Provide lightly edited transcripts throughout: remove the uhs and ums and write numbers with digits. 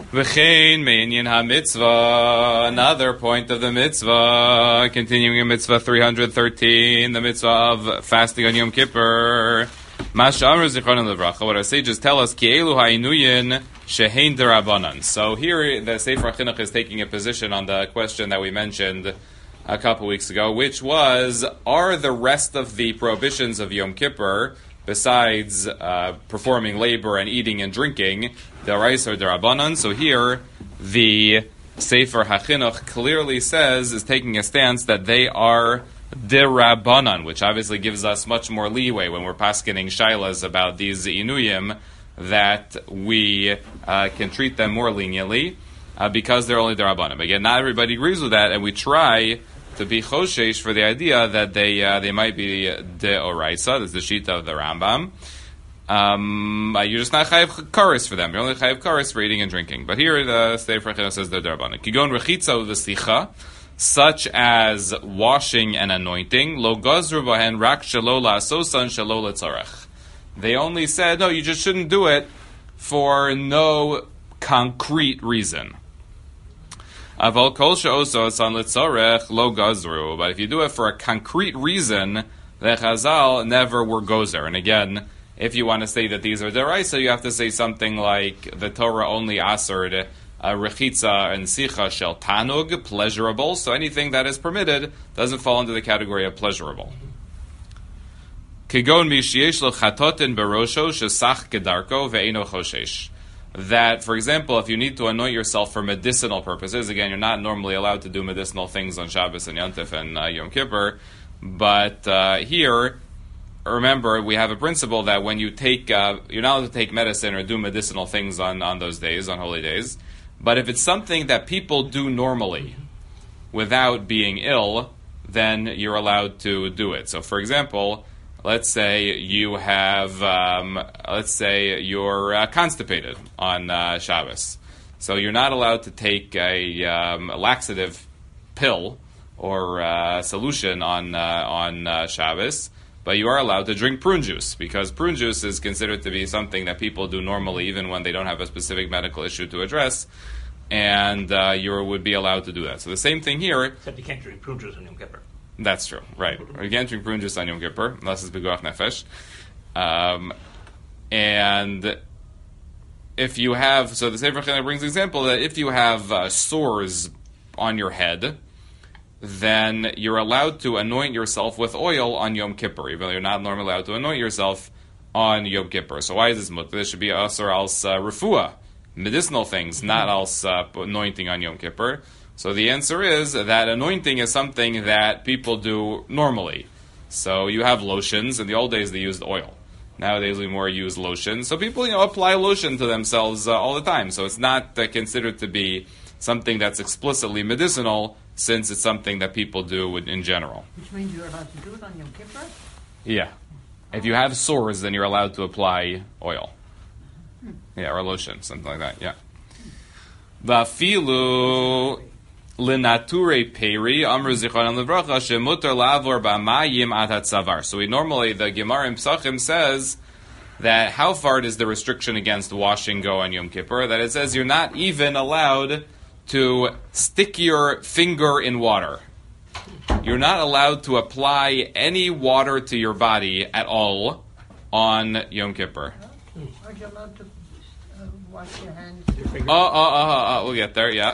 V'chein me'inyan ha-mitzvah, another point of the mitzvah, continuing in mitzvah 313, the mitzvah of fasting on Yom Kippur. Mash'amr zichronim levracha, what our sages tell us, ki elu ha'inuyin shehein derabanan. So here the Sefer HaChinuch is taking a position on the question that we mentioned a couple weeks ago, which was, are the rest of the prohibitions of Yom Kippur, besides performing labor and eating and drinking, d'oraisa or d'Rabbanan? So here, the Sefer HaChinuch clearly says, is taking a stance that they are d'Rabbanan, which obviously gives us much more leeway when we're paskening shailas about these inuyim, that we can treat them more leniently because they're only d'Rabbanan. Again, not everybody agrees with that, and we try to be choshesh for the idea that they might be deoraisa. That's the shita of the Rambam. You're just not chayiv kares for them. You're only chayiv kares for eating and drinking. But here the Sefer HaChinuch says they're d'Rabbanan. Kigon rechitza v'sicha, such as washing and anointing. Lo gazru bahen rak shelo la'asosan shelo letzarech. They only said, no, you just shouldn't do it for no concrete reason. Aval kol she'osos an letzarech lo gazru. But if you do it for a concrete reason, the Chazal never were gozer. And again, if you want to say that these are deraisa, you have to say something like the Torah only asered rechitza and sicha shel tanug, pleasurable. So anything that is permitted doesn't fall into the category of pleasurable. Kigon mi sheyesh lo chatotin barosho shesach gedarko ve'eno choshesh. That, for example, if you need to anoint yourself for medicinal purposes, again, you're not normally allowed to do medicinal things on Shabbos and Yontif and Yom Kippur, but here, remember, we have a principle that when you take, you're not allowed to take medicine or do medicinal things on those days, on holy days, but if it's something that people do normally without being ill, then you're allowed to do it. So, for example, let's say you have, let's say you're constipated on Shabbos. So you're not allowed to take a laxative pill or solution on Shabbos, but you are allowed to drink prune juice, because prune juice is considered to be something that people do normally even when they don't have a specific medical issue to address, and you would be allowed to do that. So the same thing here. Except you can't drink prune juice on Yom Kippur. That's true, right. You can't drink prune juice on Yom Kippur, unless it's Beguach Nefesh. And if you have, so the Sefer HaChinuch brings the example that if you have sores on your head, then you're allowed to anoint yourself with oil on Yom Kippur, even though you're not normally allowed to anoint yourself on Yom Kippur. So why is this mutter? This should be asur als refuah, medicinal things, not als anointing on Yom Kippur. So the answer is that anointing is something that people do normally. So you have lotions. In the old days, they used oil. Nowadays, we more use lotion. So people, apply lotion to themselves all the time. So it's not considered to be something that's explicitly medicinal, since it's something that people do in general. Which means you're allowed to do it on Yom Kippur? Yeah. If you have sores, then you're allowed to apply oil. Yeah, or lotion, something like that, yeah. Vafilu Linature peri amru zichronim levracha shemutar lavor b'mayim ad hatzavar. So normally the Gemara in Pesachim says that how far does the restriction against washing go on Yom Kippur? That it says you're not even allowed to stick your finger in water. You're not allowed to apply any water to your body at all on Yom Kippur. Aren't you allowed to wash your hands? We'll get there, yeah.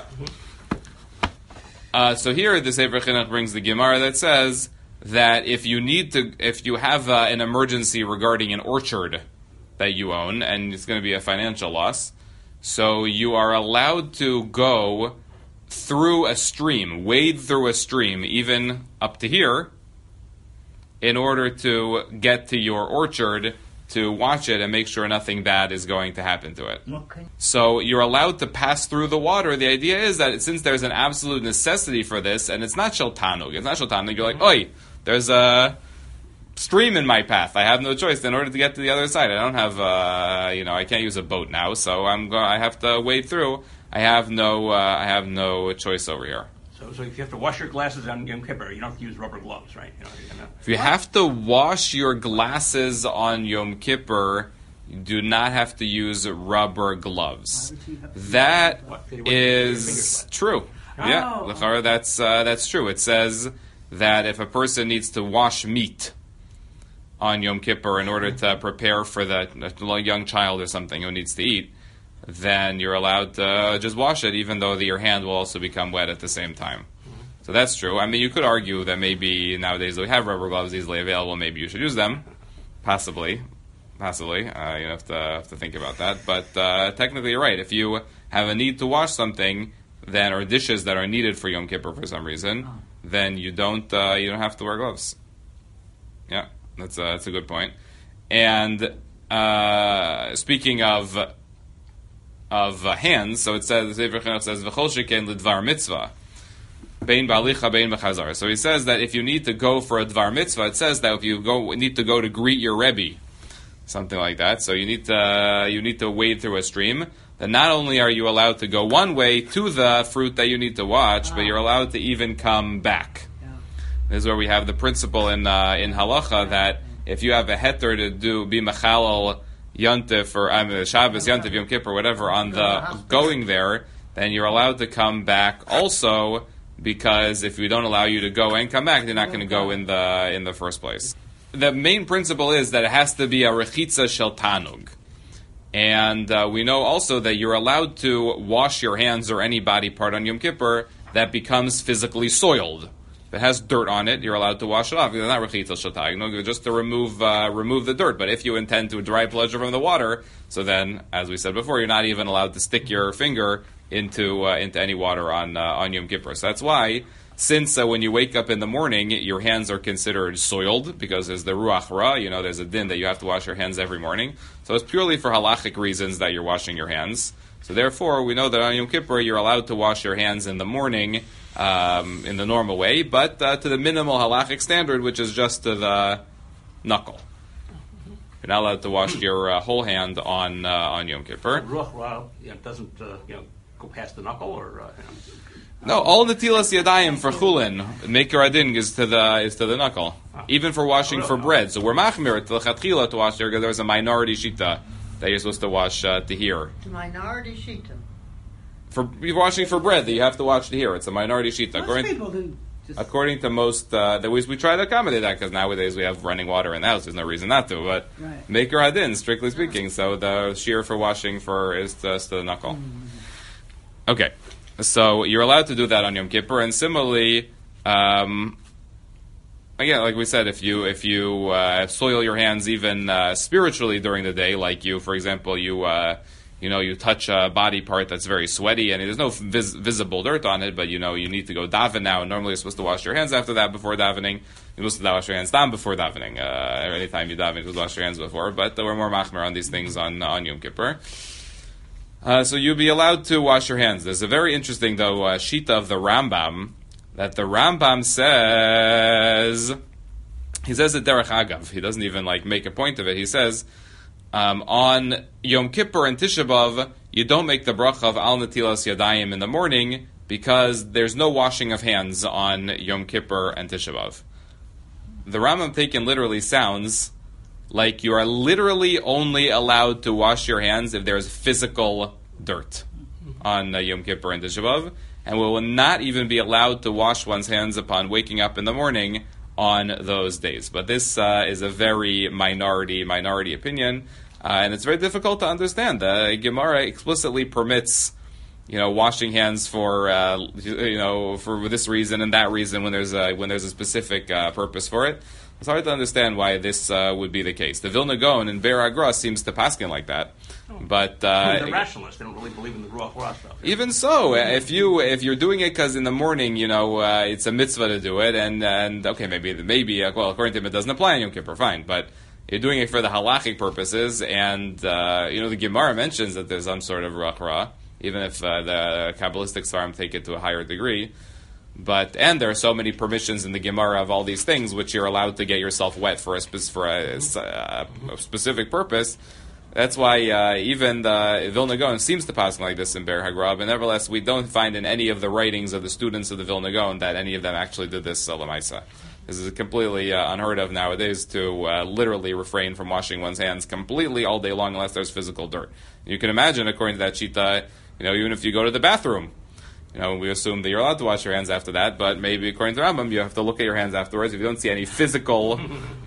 So here the Sefer HaChinuch brings the Gemara that says that if you have an emergency regarding an orchard that you own, and it's going to be a financial loss, so you are allowed to go through a stream, wade through a stream, even up to here, in order to get to your orchard to watch it and make sure nothing bad is going to happen to it. Okay. So you're allowed to pass through the water. The idea is that since there's an absolute necessity for this, and it's not shel tanug, you're like, oi, there's a stream in my path. I have no choice. In order to get to the other side, I don't have, I can't use a boat now, so I have to wade through. I have no choice over here. So if you have to wash your glasses on Yom Kippur, you don't have to use rubber gloves, right? If you have to wash your glasses on Yom Kippur, you do not have to use rubber gloves. That is true. Yeah, l'chara, that's true. It says that if a person needs to wash meat on Yom Kippur in order to prepare for the young child or something who needs to eat, then you're allowed to just wash it, even though your hand will also become wet at the same time. So that's true. I mean, you could argue that maybe nowadays we have rubber gloves easily available. Maybe you should use them, possibly. You have to think about that. But technically, you're right. If you have a need to wash something, then or dishes that are needed for Yom Kippur for some reason, then you don't have to wear gloves. Yeah, that's a good point. And speaking of hands, so it says v'chol sheken l'dvar mitzvah bein ba'alicha bein b'chazar. So he says that if you need to go for a dvar mitzvah, it says that if you need to go to greet your rebbe, something like that. So you need to wade through a stream. Then not only are you allowed to go one way to the fruit that you need to watch, but you're allowed to even come back. Yeah. This is where we have the principle in halacha that if you have a heter to be mechalal Yontif or Shabbos, Yontif, Yom Kippur, whatever, on the going there, then you're allowed to come back also, because if we don't allow you to go and come back, you're not going to go in the first place. The main principle is that it has to be a rechitza shel tanug. And we know also that you're allowed to wash your hands or any body part on Yom Kippur that becomes physically soiled. If it has dirt on it, you're allowed to wash it off. It's not rechitza shel tanug, just to remove the dirt. But if you intend to derive pleasure from the water, so then, as we said before, you're not even allowed to stick your finger into any water on Yom Kippur. So that's why, since when you wake up in the morning, your hands are considered soiled, because there's the ruach ra, there's a din that you have to wash your hands every morning. So it's purely for halachic reasons that you're washing your hands. So therefore, we know that on Yom Kippur, you're allowed to wash your hands in the morning in the normal way, but to the minimal halachic standard, which is just to the knuckle. You're not allowed to wash your whole hand on Yom Kippur. Ruach ra doesn't go past the knuckle, or no, all netilas yadayim for chulin, Meikar Adin is to the knuckle, even for washing for bread. So we're machmir to l'chatchila to wash there, because there's a minority shita that you're supposed to wash to here. The minority shita. For you're washing for bread, that you have to wash to here. It's a minority shita. According to most, we try to accommodate that, because nowadays we have running water in the house. There's no reason not to. But Meikar Adin, strictly speaking, so the shear for washing is to the knuckle. Mm-hmm. Okay. So you're allowed to do that on Yom Kippur, and similarly, again, like we said, if you soil your hands even spiritually during the day, like for example, you touch a body part that's very sweaty and there's no visible dirt on it, but you need to go daven now, and normally you're supposed to wash your hands after that before davening. You're supposed to wash your hands down before davening. Anytime you daven, you're supposed to wash your hands before, but we're more machmer on these things on Yom Kippur. So you'll be allowed to wash your hands. There's a very interesting, though, shita of the Rambam, that the Rambam says, he says it derech agav. He doesn't even make a point of it. He says, on Yom Kippur and Tisha B'Av, you don't make the bracha of al netilas yadayim in the morning, because there's no washing of hands on Yom Kippur and Tisha B'Av. The Rambam taken literally sounds like you are literally only allowed to wash your hands if there's physical dirt on Yom Kippur and Tisha B'Av, and we will not even be allowed to wash one's hands upon waking up in the morning on those days. But this is a very minority opinion, and it's very difficult to understand. The Gemara explicitly permits, washing hands for this reason and that reason when there's a specific purpose for it. It's hard to understand why this would be the case. The Vilna Gaon in Be'er Agra seems to paskin like that, but they're rationalists. They don't really believe in the Ruach Ra stuff. Even so, if you're doing it because in the morning, it's a mitzvah to do it, and okay, maybe according to him it doesn't apply on Yom Kippur, fine, but you're doing it for the halachic purposes, and the Gemara mentions that there's some sort of Ruach Ra, even if the Kabbalistic Svarim take it to a higher degree. And there are so many permissions in the Gemara of all these things which you're allowed to get yourself wet for a specific purpose. That's why even the Vilna Gaon seems to pass like this in Be'er Hagra, but nevertheless we don't find in any of the writings of the students of the Vilna Gaon that any of them actually did this l'maisa. This is completely unheard of nowadays to literally refrain from washing one's hands completely all day long unless there's physical dirt. You can imagine, according to that shita, even if you go to the bathroom, we assume that you're allowed to wash your hands after that, but maybe according to Rambam, you have to look at your hands afterwards. If you don't see any physical,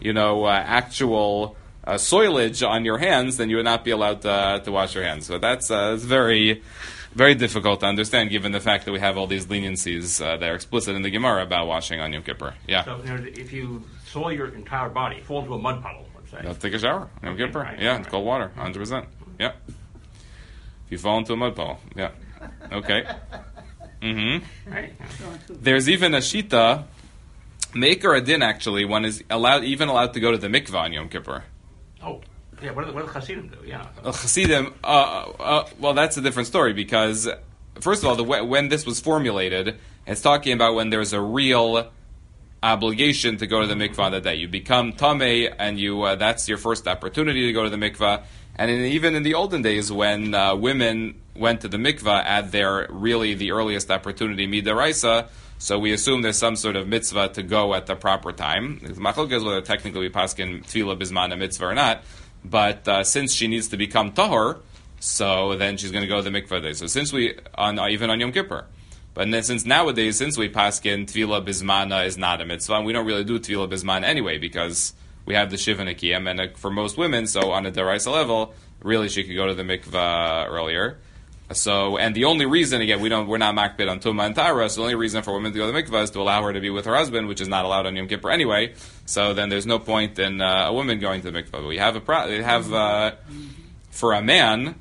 actual soilage on your hands, then you would not be allowed to wash your hands. So that's it's very, very difficult to understand, given the fact that we have all these leniencies that are explicit in the Gemara about washing on Yom Kippur. Yeah. So if you soil your entire body, fall into a mud puddle, let's say. You have to take a shower on Yom Kippur. Right, yeah, right. It's cold water, 100%. Yeah. If you fall into a mud puddle. Yeah. Okay. Mm-hmm. Right. There's even a shita, Meikar Adin actually, one is allowed to go to the mikvah on Yom Kippur. Oh, yeah. What do the Hasidim do? Yeah. Chassidim, well, that's a different story because, first of all, when this was formulated, it's talking about when there's a real obligation to go to the mikvah on that day. You become tamei, and that's your first opportunity to go to the mikvah. And even in the olden days, when women went to the mikvah at their really the earliest opportunity, midaraisa, so we assume there's some sort of mitzvah to go at the proper time. Machlok is whether technically we paskin tefillah bisman a mitzvah or not, but since she needs to become tahor, so then she's going to go to the mikvah day. So since even on Yom Kippur, but then since we paskin tefillah bismana is not a mitzvah, and we don't really do tefillah bisman anyway because we have the Shiva Nikiyam, and for most women, so on a deraisa level, really she could go to the mikvah earlier. So, and the only reason, again, we're not makbid on Tumah and Tara, so the only reason for women to go to the mikvah is to allow her to be with her husband, which is not allowed on Yom Kippur anyway, so then there's no point in a woman going to the mikvah. But we have for a man,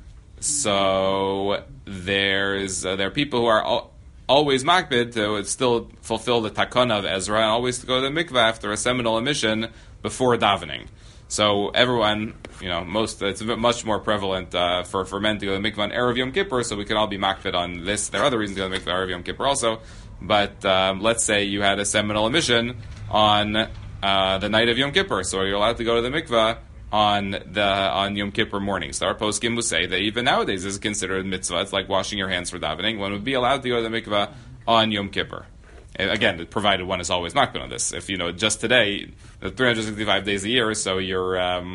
so there are people who are always makbid to still fulfill the takana of Ezra, and always to go to the mikvah after a seminal emission before davening. So everyone, it's much more prevalent for men to go to the mikvah on Erev Yom Kippur, so we can all be makbid on this. There are other reasons to go to the mikvah on Erev Yom Kippur also, but let's say you had a seminal emission on the night of Yom Kippur, so you're allowed to go to the mikvah on Yom Kippur morning. So our poskim will say that even nowadays this is considered mitzvah. It's like washing your hands for davening. One would be allowed to go to the mikvah on Yom Kippur. Again, provided one is always makbid on this. If just today, 365 days a year, so you're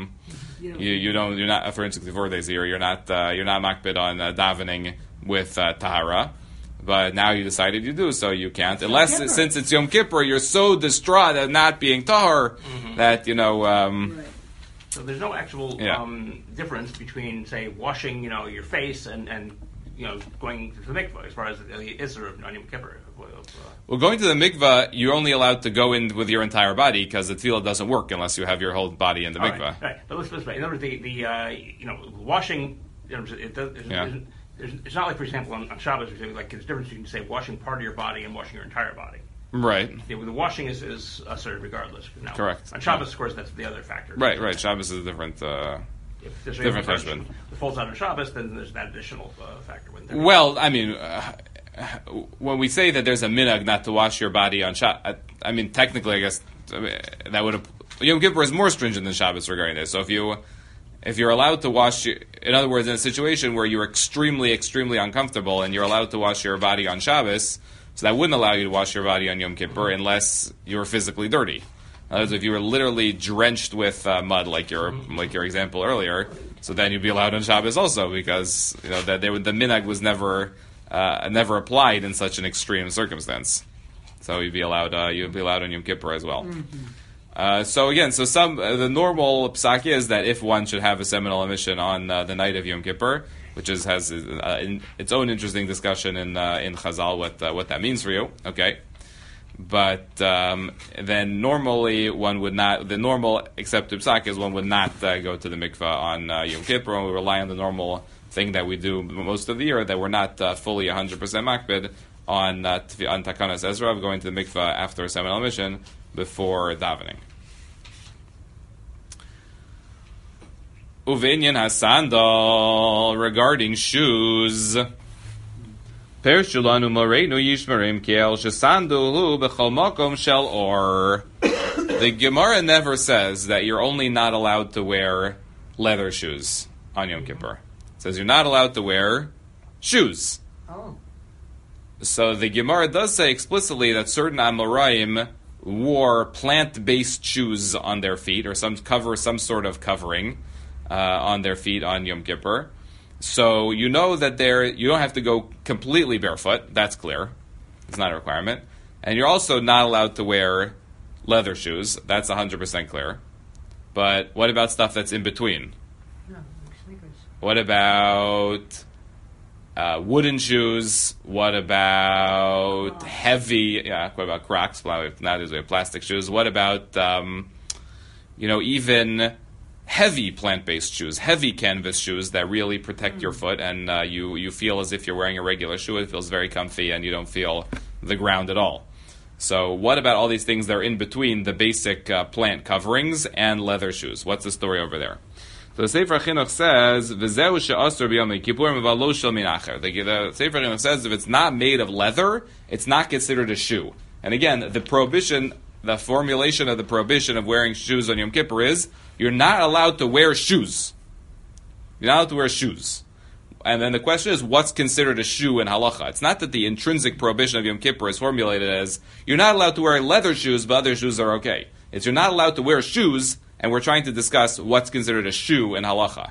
not 364 days a year. You're not makbid on davening with tahara. But now you decided you do, so you can't. Unless, since it's Yom Kippur, you're so distraught at not being tahar that Right. So there's no actual difference between, say, washing, your face and going to the mikvah as far as the Isra on Yom Kippur. Well, going to the mikvah, you're only allowed to go in with your entire body because the tefillah doesn't work unless you have your whole body in the mikvah. Right. But let's in other words, the washing, it's not like, for example, on Shabbos, like there's a difference between, say, washing part of your body and washing your entire body. Right. The washing is asserted regardless. Now, correct. On Shabbos, of course, that's the other factor. Right. Shabbos is a different. If there's different question. It falls out on Shabbos, then there's that additional factor. Well, I mean, when we say that there's a minhag not to wash your body on Shabbos, I mean, technically, I guess that would. Yom Kippur is more stringent than Shabbos regarding this. So if you're allowed to wash, in other words, in a situation where you're extremely, extremely uncomfortable and you're allowed to wash your body on Shabbos, so that wouldn't allow you to wash your body on Yom Kippur unless you were physically dirty. In other words, if you were literally drenched with mud, like your example earlier, so then you'd be allowed on Shabbos also, because that the minhag was never applied in such an extreme circumstance. So you'd be allowed on Yom Kippur as well. So again, the normal psak is that if one should have a seminal emission on the night of Yom Kippur, which has its own interesting discussion in Chazal what that means for you. Okay. But then normally one would not. The normal accepted psak is one would not go to the mikvah on Yom Kippur, and we rely on the normal thing that we do most of the year, that we're not fully 100% makbid on Takanas Ezra of going to the mikvah after a seminal mission before davening. Uvenyan hasandal, regarding shoes. Pershulanu Morenu Yishmerim Kiel Shasanduhu Bechol Mokom Shel Or. The Gemara never says that you're only not allowed to wear leather shoes on Yom Kippur. It says you're not allowed to wear shoes. Oh. So the Gemara does say explicitly that certain Amoraim wore plant-based shoes on their feet, or some sort of covering on their feet on Yom Kippur. So you know that you don't have to go completely barefoot. That's clear. It's not a requirement. And you're also not allowed to wear leather shoes. That's 100% clear. But what about stuff that's in between? No, sneakers. What about wooden shoes? What about what about Crocs? Nowadays we have plastic shoes. What about, even heavy plant-based shoes, heavy canvas shoes that really protect your foot, and you feel as if you're wearing a regular shoe. It feels very comfy, and you don't feel the ground at all. So what about all these things that are in between the basic plant coverings and leather shoes? What's the story over there? So the Sefer Chinuch says, "V'zehu she'asur b'yom kippurim v'lo shel min acher." The Sefer Chinuch says if it's not made of leather, it's not considered a shoe. And again, the formulation of the prohibition of wearing shoes on Yom Kippur is you're not allowed to wear shoes. You're not allowed to wear shoes. And then the question is, what's considered a shoe in halacha? It's not that the intrinsic prohibition of Yom Kippur is formulated as you're not allowed to wear leather shoes, but other shoes are okay. It's you're not allowed to wear shoes, and we're trying to discuss what's considered a shoe in halacha.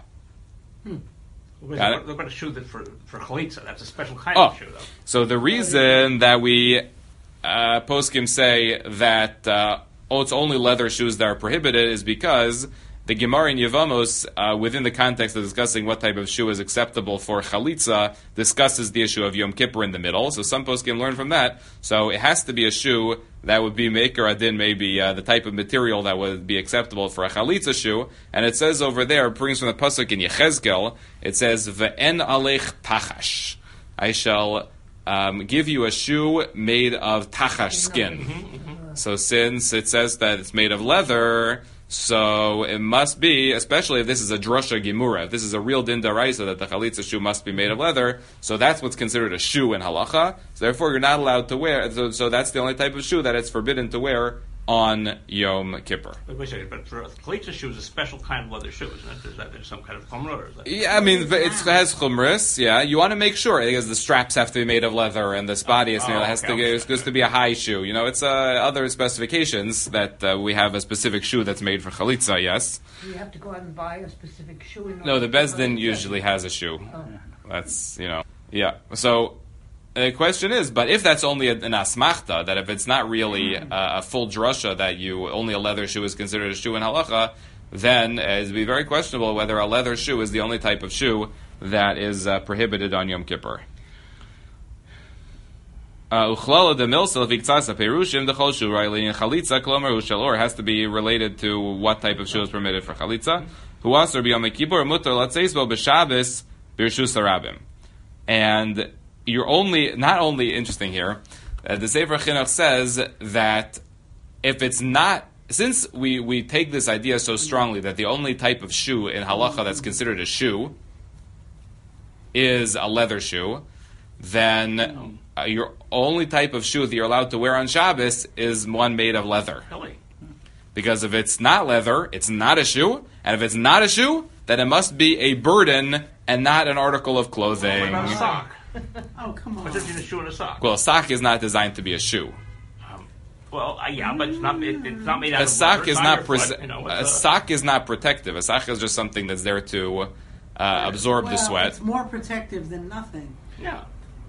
Got it? Look at a shoe that for chalitza. That's a special kind of shoe, though. So the reason that we poskim say that it's only leather shoes that are prohibited is because the Gemara in Yevamos, within the context of discussing what type of shoe is acceptable for chalitza, discusses the issue of Yom Kippur in the middle. So some poskim learn from that. So it has to be a shoe that would be meker adin, maybe the type of material that would be acceptable for a chalitza shoe. And it says over there, it brings from the pasuk in Yechezkel, it says, "Ve'en alech tachash." I shall give you a shoe made of tachash skin. So since it says that it's made of leather, so it must be, especially if this is a drasha gemura, if this is a real din daraisa that the chalitza shoe must be made of leather, so that's what's considered a shoe in halacha. So therefore, you're not allowed to wear. So that's the only type of shoe that it's forbidden to wear on Yom Kippur. But wait a second, but for a chalitza shoe is a special kind of leather shoe, isn't it? Is that there's some kind of chumrah? Or is that it has chumras. Yeah, you want to make sure because the straps have to be made of leather and this body it's supposed to be a high shoe. It's other specifications that we have a specific shoe that's made for chalitza. Yes. Do you have to go out and buy a specific shoe? No, the Beis Din usually has a shoe. Oh. That's yeah. So. The question is, but if that's only an asmachta, that if it's not really a full drasha that only a leather shoe is considered a shoe in halacha, then it would be very questionable whether a leather shoe is the only type of shoe that is prohibited on Yom Kippur. Uchlala de milsel viktsasa perushim the chol shoe rightly in chalitza klomer ushalor has to be related to what type of shoe is permitted for chalitza. Huasar b'yom kippur mutar latzeisbo b'shabes b'rshus harabim, and you're not only interesting here, the Sefer Chinuch says that if it's not, since we take this idea so strongly that the only type of shoe in halacha that's considered a shoe is a leather shoe, then your only type of shoe that you're allowed to wear on Shabbos is one made of leather. Really? Because if it's not leather, it's not a shoe, and if it's not a shoe, then it must be a burden and not an article of clothing. What about a sock? Oh, come on. What's the difference between a shoe and a sock? Well, a sock is not designed to be a shoe. Yeah, but it's not made out a of sock leather. is not a sock is not protective. A sock is just something that's there to absorb the sweat. It's more protective than nothing. Yeah.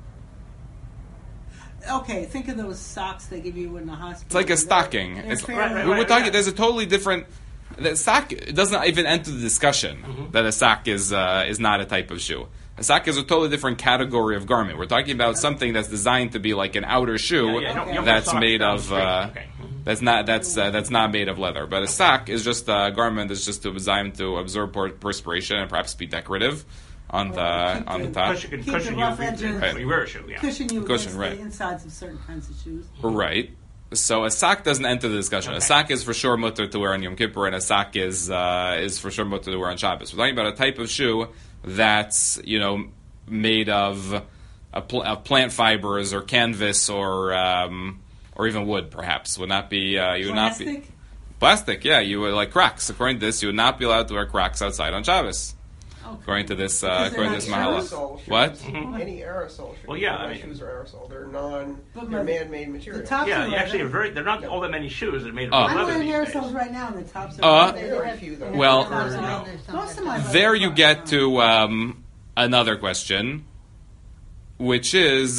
Okay, think of those socks they give you in the hospital. It's like a stocking. We're talking. There's a totally different. The sock doesn't even enter the discussion that a sock is not a type of shoe. A sock is a totally different category of garment. We're talking about something that's designed to be like an outer shoe that's made of that's not made of leather. But a sock is just a garment that's just designed to absorb perspiration and perhaps be decorative on the top. Cushion you wear a shoe. Yeah. Cushion you Cushion, against right. the insides of certain kinds of shoes. Right. So a sock doesn't enter the discussion. Okay. A sock is for sure mutter to wear on Yom Kippur, and a sock is for sure mutter to wear on Shabbos. We're talking about a type of shoe that's made of plant fibers or canvas or even wood. Perhaps would not be you would not be plastic. Yeah, you would like Crocs. According to this, you would not be allowed to wear Crocs outside on Shabbos. according to this Because they're according to this not mahala. Aerosol shoes. What? Any aerosol shoes. Well, yeah, My I mean- shoes are aerosol. They're But they're my- man-made material. The tops Yeah, are you actually leather. are very. They're not all that many shoes that are made of Oh. I'm leather wearing these days. aerosols right now, and the tops are There leather. are a few, though. Well- Most of my There you get to another question, which is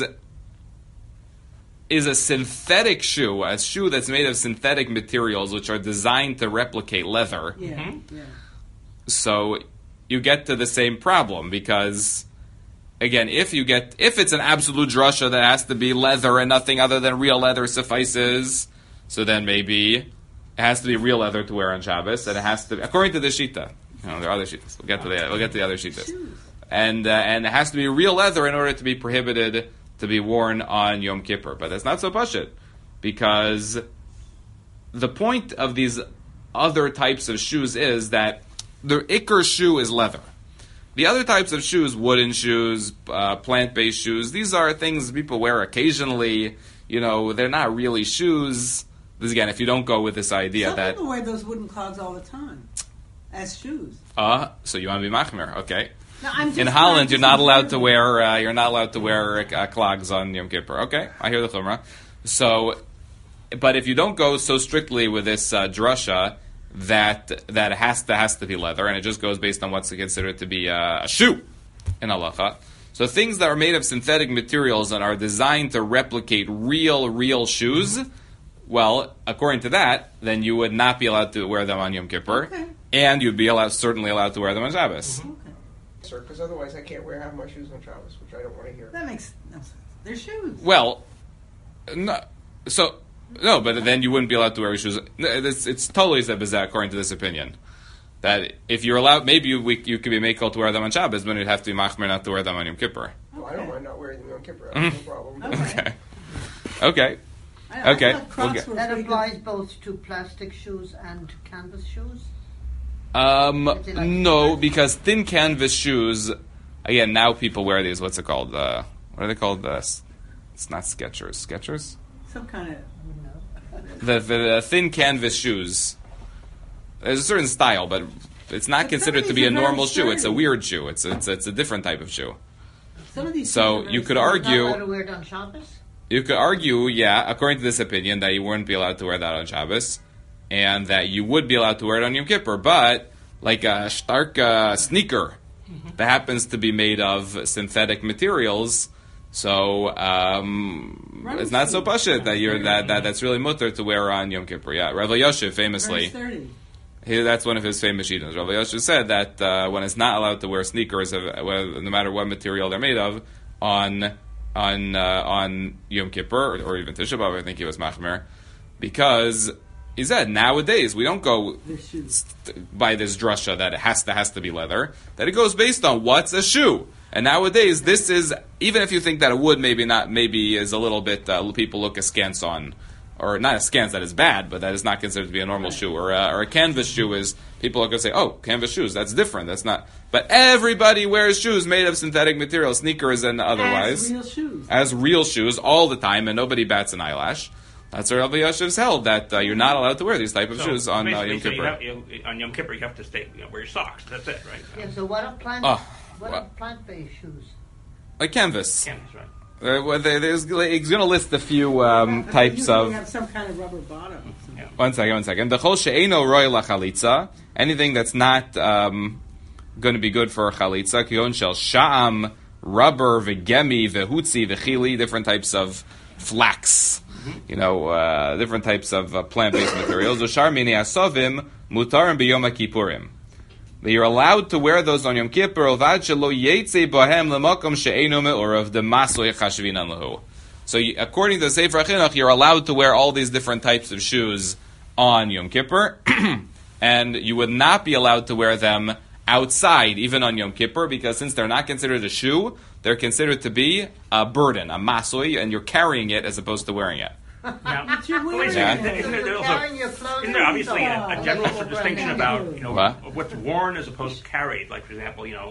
a synthetic shoe, a shoe that's made of synthetic materials which are designed to replicate leather. Yeah, Mm-hmm. yeah. So you get to the same problem because, again, if it's an absolute drasha that has to be leather and nothing other than real leather suffices, so then maybe it has to be real leather to wear on Shabbos, and it has to, according to the shita. There are other shitas. We'll get to the other shitas. And it has to be real leather in order to be prohibited to be worn on Yom Kippur. But that's not so pashut, because the point of these other types of shoes is that the ikar shoe is leather. The other types of shoes, wooden shoes, plant-based shoes, these are things people wear occasionally. They're not really shoes. This again, if you don't go with this idea Some that people wear those wooden clogs all the time as shoes. so you want to be machmir, okay? No, I'm just In trying Holland, to you're not allowed to compare wear clogs on Yom Kippur. Okay, I hear the chumrah. So, but if you don't go so strictly with this drasha that it has to be leather, and it just goes based on what's considered to be a shoe in halacha. So things that are made of synthetic materials and are designed to replicate real shoes, well, according to that, then you would not be allowed to wear them on Yom Kippur, Okay. and you'd be certainly allowed to wear them on Shabbos. Okay. Sir, because otherwise I can't have my shoes on Shabbos, which I don't want to hear. That makes no sense. They're shoes. Well, no, but then you wouldn't be allowed to wear your shoes. It's totally zebazah according to this opinion. That if you're allowed, maybe you could be made to wear them on Shabbos, but you'd have to be machmir not to wear them on Yom Kippur. Well, I don't mind not wearing them on Kippur. I have no problem. Okay. I Okay, thought Crocs we'll get- were That pretty applies good. both to plastic shoes and to canvas shoes. No, because thin canvas shoes. Again, now people wear these. What's it called? What are they called? It's not Skechers. Skechers. Some kind of. The thin canvas shoes. There's a certain style, but it's not But considered some to of be these a are very normal shoe. It's a sturdy. weird shoe. It's a different type of shoe. Some of these. So shoes are you very could sturdy. argue- Not allowed to wear it on Shabbos. You could argue, yeah, according to this opinion, that you wouldn't be allowed to wear that on Shabbos, and that you would be allowed to wear it on Yom Kippur. But like a stark sneaker that happens to be made of synthetic materials, so it's not so pashut that that's really mutter to wear on Yom Kippur. Yeah, Rav Yosef famously. Very sturdy. That's one of his famous shitas. Rav Yosef said that when it's not allowed to wear sneakers, no matter what material they're made of, on Yom Kippur or even Tisha B'av, I think he was machmer, because he said nowadays we don't go They're shoes. by this drasha that it has to be leather. That it goes based on what's a shoe. And nowadays, this is, even if you think that it would maybe is a little bit people look askance on, or not askance that is bad, but that is not considered to be a normal shoe, or a canvas shoe is, people are going to say, oh, canvas shoes, that's different, that's not. But everybody wears shoes made of synthetic material, sneakers and otherwise, As real shoes. as real shoes all the time, and nobody bats an eyelash. That's where Rabbi Yosef's held, that you're not allowed to wear these type of shoes on Yom basically, Kippur. on Yom Kippur, you have to wear your socks. That's it, right? Yeah, so what are plant? Oh, what well. are plant-based shoes? Like canvas. Canvas, right? He's going to list a few types Usually of. They have some kind of rubber bottom. So. Yeah. One second. The chol she'eno roy lachalitza. Anything that's not going to be good for a chalitza. Kiyon shel sha'am, rubber, v'gemi, v'hutzi, v'chili. Different types of flax. Different types of plant-based materials. Ushar mini asovim mutarim b'yom kippurim. That you're allowed to wear those on Yom Kippur. Ovad shelo yetze bohem l'makom she'eno me'orav d'masoy chashvinan lahu. So, according to the Sefer HaChinuch, you're allowed to wear all these different types of shoes on Yom Kippur, and you would not be allowed to wear them outside, even on Yom Kippur, because since they're not considered a shoe, they're considered to be a burden, a masoy, and you're carrying it as opposed to wearing it. Now, But you're wait a wearing second. it. Isn't there You're also- carrying your clothes. Isn't there obviously a general Oh, distinction about What? what's worn as opposed to carried? Like, for example,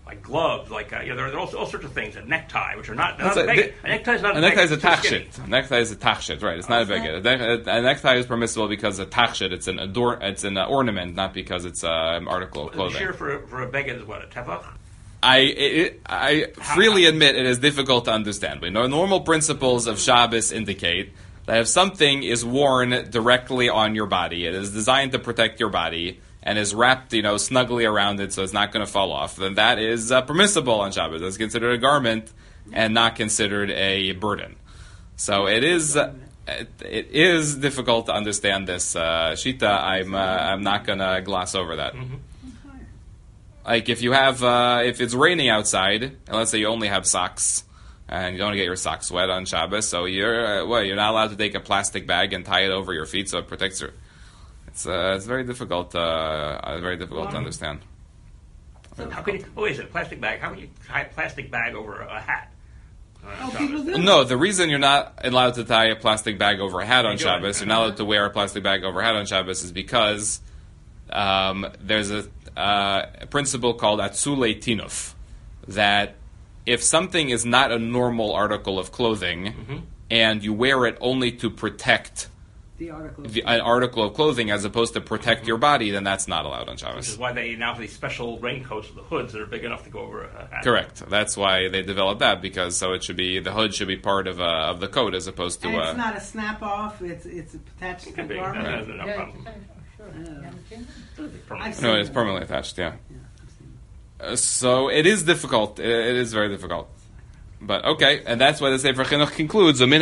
like gloves, like there are all sorts of things. A necktie, which are not. That's Not a necktie is not. A necktie is a too skinny. tachshit. A necktie is a tachshit, right? It's not a beged. A necktie is permissible because a tachshit. It's an ornament, not because it's an article of clothing. The shear for a beged is what, a tefach? I freely admit it is difficult to understand. We know normal principles of Shabbos indicate that if something is worn directly on your body, it is designed to protect your body and is wrapped, snugly around it so it's not going to fall off, then that is permissible on Shabbos. It's considered a garment and not considered a burden. So it is difficult to understand this shita. I'm not going to gloss over that. Mm-hmm. Like if you have, if it's raining outside, and let's say you only have socks, and you don't want to get your socks wet on Shabbos, so you're not allowed to take a plastic bag and tie it over your feet so it protects your. It's very difficult. Very difficult to understand. So how can you? Oh, wait a second, plastic bag. How can you tie a plastic bag over a hat? People do. No, the reason you're not allowed to tie a plastic bag over a hat on Shabbos, you're not allowed to wear a plastic bag over a hat on Shabbos, is because there's a principle called atzule tinuf, that if something is not a normal article of clothing, and you wear it only to protect an article of clothing as opposed to protect your body, then that's not allowed on Shabbos. Which is why they now have these special raincoats with the hoods that are big enough to go over a hat. Correct. That's why they developed that, because the hood should be part of the coat as opposed to. And it's not a snap off. It's attached to the garment. No problem. No, it's permanently attached. Yeah. So it is difficult. It is very difficult. But okay, and that's why the Sefer Chinuch concludes. There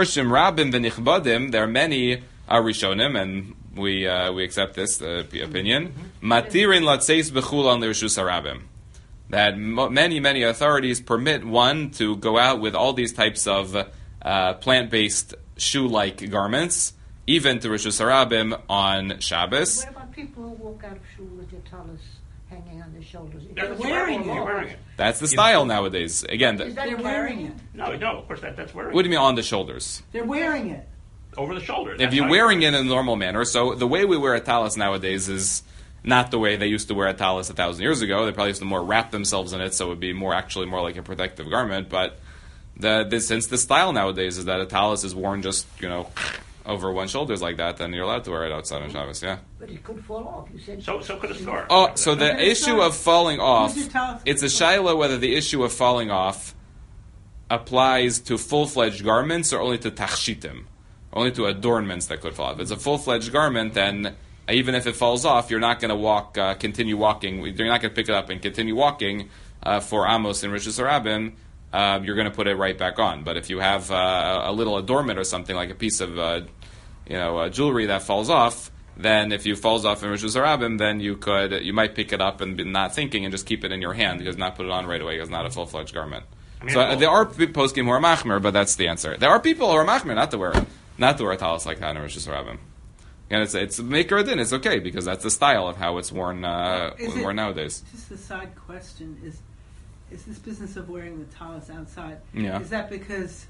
are many Rishonim, and we accept this opinion. Matirin latzeis bechulan l'reshus harabim. That many authorities permit one to go out with all these types of plant-based shoe-like garments, even to Reshus harabim on Shabbos. What about people who walk out of shul with their talis hanging on their shoulders? They're wearing it. That's the style nowadays. Again, They're wearing it. No, of course that's wearing. What do you mean on the shoulders? They're wearing it. Over the shoulder. If you're wearing it in a normal manner, so the way we wear a talis nowadays is not the way they used to wear a talis 1,000 years ago. They probably used to more wrap themselves in it, so it would be more like a protective garment. But since the style nowadays is that a talis is worn just over one's shoulders like that, then you're allowed to wear it outside on Shabbos. Yeah. But it could fall off. You said so could a star. Oh, so the issue of falling off, talis? it's a shaila whether the issue of falling off applies to full-fledged garments or only to tachshitim. Only to adornments that could fall off. If it's a full-fledged garment, then even if it falls off, you're not going to continue walking. You're not going to pick it up and continue walking for Amos and Reshus harabim. You're going to put it right back on. But if you have a little adornment or something like a piece of jewelry that falls off, then if it falls off in Reshus harabim, then you might pick it up and be not thinking and just keep it in your hand because not put it on right away because it's not a full-fledged garment. There are poskim who are machmer, but that's the answer. There are people who are machmer not to wear a talis like that in Reshus harabim. And it's maker or din. It's okay because that's the style of how it's worn nowadays. Just a side question: Is this business of wearing the talis outside? Yeah. Is that because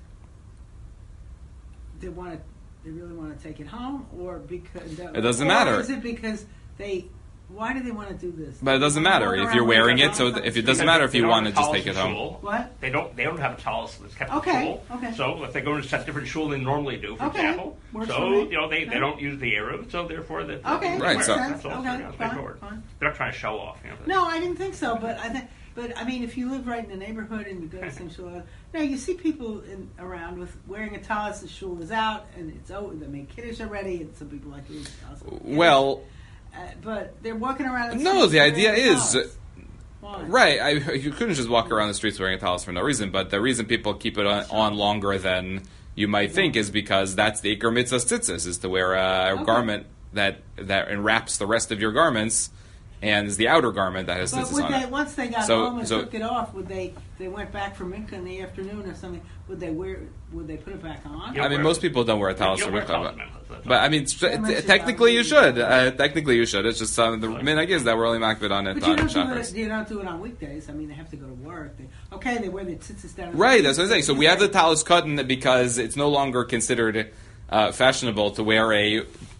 they really want to take it home, or because it doesn't matter? Or is it because why do they want to do this? But it doesn't matter if you're wearing it. So if it doesn't matter if you want to just take it home. What? They don't have a talis that's kept in shul. Okay. So if they go to a different shul than they normally do, for example, Works for so me. they don't use the eruv, so therefore they Okay. Right, Makes so- sense. that's all. Okay. It's straightforward. Fine. They're not trying to show off. No, I didn't think so, but I mean, if you live right in the neighborhood and you go to the same shul, you see people around with wearing a talis. The shul is out, and it's over. They make kiddush already, and some people like to use talis. Well, but they're walking around. no, the idea wearing is. talis. Why? Right, you couldn't just walk around the streets wearing a talis for no reason, but the reason people keep it on longer than you might think is because that's the Iker Mitzvah Tzitzis, is to wear a garment that enwraps the rest of your garments, and is the outer garment that has But tzitzis on it. once they got home and took it off, they went back from Mincha in the afternoon or something, would they put it back on? Yeah. I mean, most people don't wear a talis You for don't wear Mincha, talis, man, that's but I mean, technically you should. Technically you should. It's just the minhag is that we're only makbid on it But on Shabbos. you don't do it on weekdays. I mean, they have to go to work. They wear the tzitzis down. Right, that's what I'm saying. So we have the talis cotton because it's no longer considered fashionable to wear a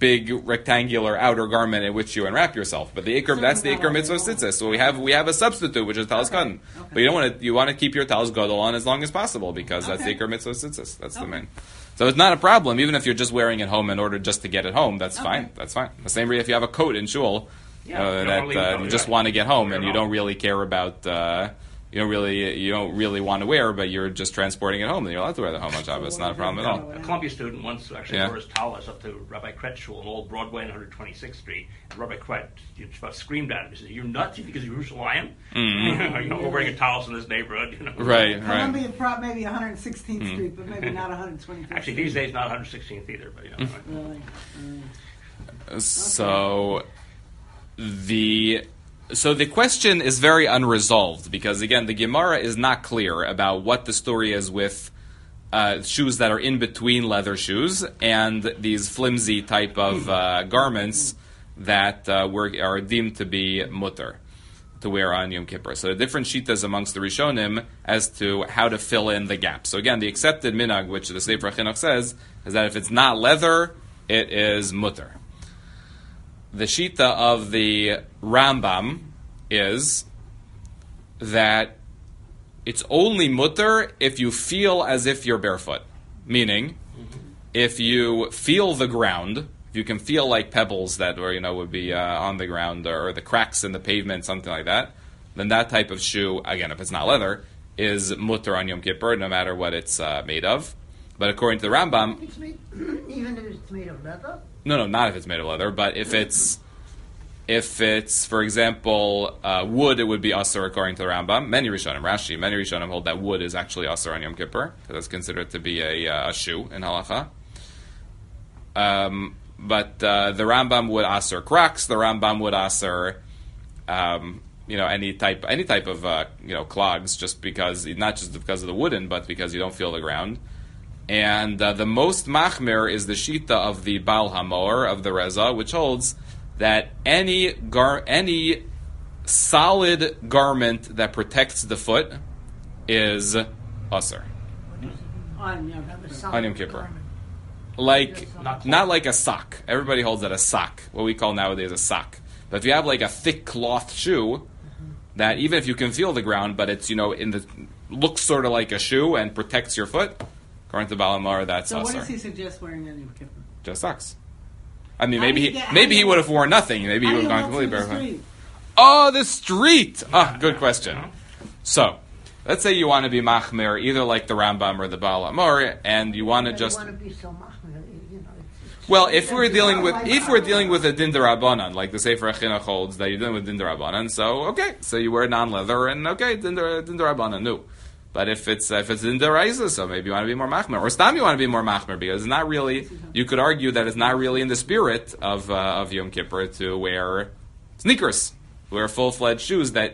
big rectangular outer garment in which you unwrap yourself. But the that's the Iker Mitzvah Tzitzis. So we have a substitute, which is Talis Gadol. Okay. But you want to keep your Talis Gadol on as long as possible, because that's the Iker Mitzvah Tzitzis. That's the main. So it's not a problem, even if you're just wearing it home in order just to get it home. That's fine. That's fine. The same way if you have a coat in shul that you just want to get home and you don't really care about. You don't really want to wear, but you're just transporting it home. Then you're allowed to wear the home on Shabbos. It's not a problem at all. A Columbia student once actually wore his talis up to Rabbi Kretz Shul on Old Broadway and 126th Street. And Rabbi Kretz just about screamed at him. He said, "You're nuts because you're Jerusalem. We're wearing a talis in this neighborhood." Right. Columbia maybe 116th Street, but maybe not 125th. Actually, these days not 116th either, but Really? So the question is very unresolved, because again, the Gemara is not clear about what the story is with shoes that are in between leather shoes and these flimsy type of garments that are deemed to be mutter to wear on Yom Kippur. So the different shitas amongst the Rishonim as to how to fill in the gap. So again, the accepted minhag, which the Sefer Chinuch says, is that if it's not leather, it is mutter. The shita of the Rambam is that it's only mutter if you feel as if you're barefoot. Meaning, if you feel the ground, if you can feel like pebbles that would be on the ground, or the cracks in the pavement, something like that, then that type of shoe, again, if it's not leather, is mutter on Yom Kippur, no matter what it's made of. But according to the Rambam, Even if it's made of leather? No, not if it's made of leather. But if it's, for example, wood, it would be asur according to the Rambam. Many Rishonim hold that wood is actually asur on Yom Kippur, because it's considered to be a shoe in halacha. But the Rambam would asur cracks. The Rambam would asur, any type of clogs, just because, not just because of the wooden, but because you don't feel the ground. And the most machmir is the shita of the Baal Hamor, of the Reza, which holds that any solid garment that protects the foot is asur On Yom Kippur. Like, not like a sock. Everybody holds that a sock, what we call nowadays a sock. But if you have like a thick cloth shoe, that even if you can feel the ground, but it's looks sort of like a shoe and protects your foot, according to Baal Hamor, that's so asur. what does he suggest wearing on Yom Kippur? Just socks. I mean, How do maybe he would have worn nothing. Maybe he would have gone completely barefoot. Oh, the street! Good question. So, let's say you want to be machmir, either like the Rambam or the Baal Hamor, and you want to just. You want to be so machmir, Well, if we're dealing with a din derabanan, like the Sefer Chinuch holds that you're dealing with din derabanan, so you wear non-leather, and din derabanan, no. But if it's in deraisa, so maybe you want to be more machmer, or stam you want to be more machmer, because it's not really. You could argue that it's not really in the spirit of Yom Kippur to wear sneakers, wear full-fledged shoes. That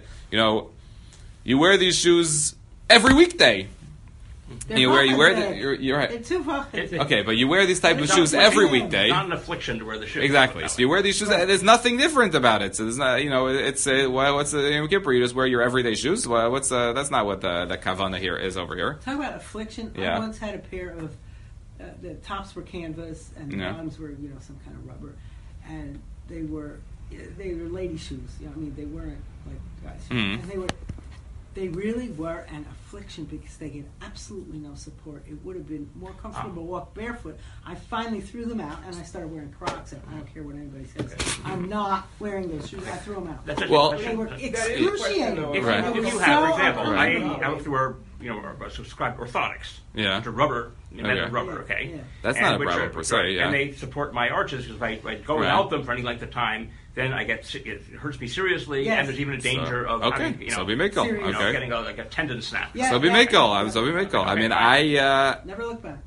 you wear these shoes every weekday. You're right. Okay, but you wear these type of shoes every weekday. It's not an affliction to wear the shoes. Exactly. So you wear these shoes. There's nothing different about it. So there's not. What's the Yom Kippur? You just wear your everyday shoes. That's not what the kavana here is over here. Talk about affliction. Yeah. I once had a pair of the tops were canvas and the bottoms were some kind of rubber, and they were lady shoes. They weren't like guys shoes, and they really were an affliction because they get absolutely no support. It would have been more comfortable to walk barefoot. I finally threw them out and I started wearing Crocs. And I don't care what anybody says. I'm not wearing those shoes. I threw them out. That's They were excruciating. If you have, for example, I have to wear, subscribe orthotics. Yeah. Which are rubber, invented rubber, okay? Yeah. That's not a problem per se, yeah. And they support my arches, because if I go without them for any length of time, then it hurts me seriously, and there's even a danger of having, so be makel. Okay. Getting a tendon snap. Yeah, So be mekel. So be mekel. I mean, never look back.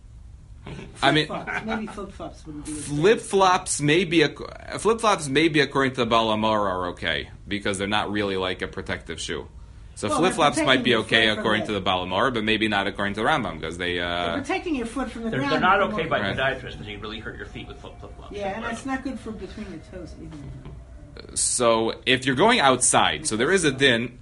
Flip-flops. Maybe flip-flops wouldn't be Flip-flops maybe according to the Baal Hamor are okay, because they're not really like a protective shoe. So flip-flops might be okay according to the Baal Hamor, but maybe not according to the Rambam, because they're protecting your foot from the ground. They're not okay by podiatrists, because you really hurt your feet with flip-flops. Yeah, and it's not good for between your toes either. So if you're going outside, so there is a din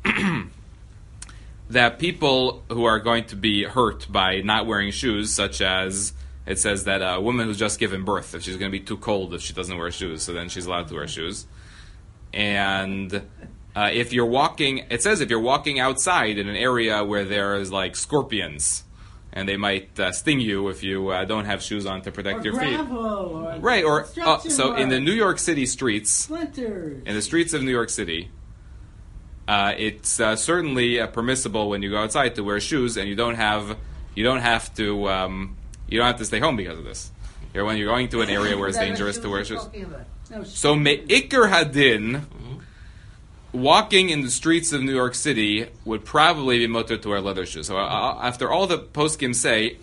that people who are going to be hurt by not wearing shoes, such as it says that a woman who's just given birth, if she's going to be too cold if she doesn't wear shoes, so then she's allowed to wear shoes. And if you're walking, it says if you're walking outside in an area where there's like scorpions, and they might sting you if you don't have shoes on to protect your feet. Or Right, or so in the work. New York City streets, Splinters. in the streets of New York City, it's certainly permissible when you go outside to wear shoes, and you don't have to stay home because of this. When you're going to an area where it's dangerous to wear shoes. No, So me'ikr hadin, walking in the streets of New York City would probably be mutter to wear leather shoes. So after all the poskim say